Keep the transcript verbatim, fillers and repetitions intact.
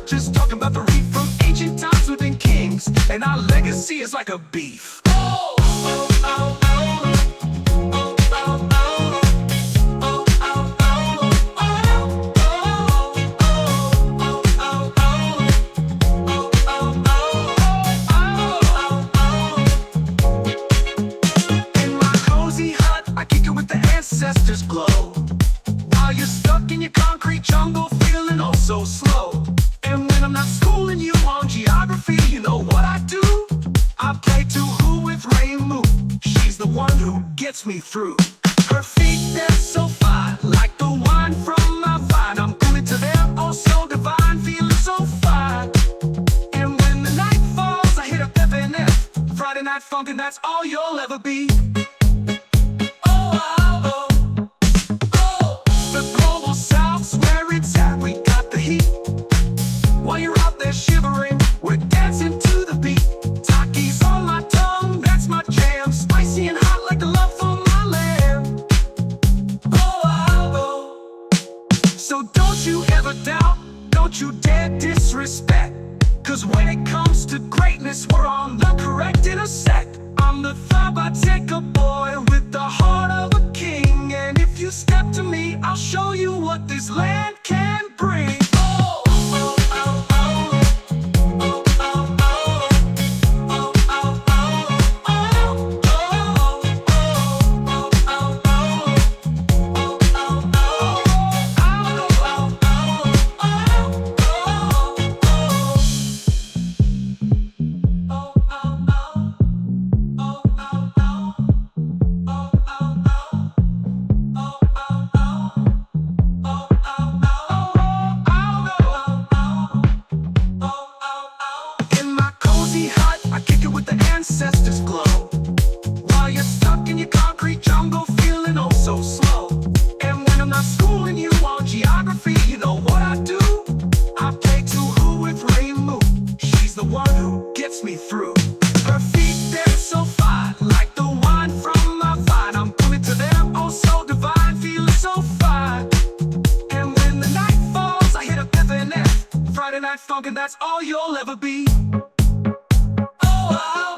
not just talking about the reef from ancient times within kings, and our legacy is like a beef. Oh, oh, oh, oh. Ancestors glow while you're stuck in your concrete jungle, feeling oh so slow. And when I'm not schooling you on geography, you know what I do? I play to who with Rain Moon. She's the one who gets me through. Her feet, they're so fine, like the wine from my vine. I'm coming to them, oh so divine, feeling so fine. And when the night falls, I hit up F N F, Friday Night Funk, and that's all you'll ever be. While you're out there shivering, we're dancing to the beat. Taki's on my tongue, that's my jam. Spicy and hot like the love for my lamb. Oh, I'll go. So don't you ever doubt, don't you dare disrespect. Cause when it comes to greatness, we're on the correct intersect. I'm the Thabateca boy with the heart of a king. And if you step to me, I'll show you what this land can bring. Ancestors glow while you're stuck in your concrete jungle, feeling oh so slow. And when I'm not schooling you on geography, you know what I do? I play to who with Rain Moon. She's the one who gets me through. Her feet, they're so fine, like the wine from my vine. I'm coming to them, oh so divine, feeling so fine. And when the night falls, I hit up F N F, Friday Night Funk, and that's all you'll ever be. Oh, I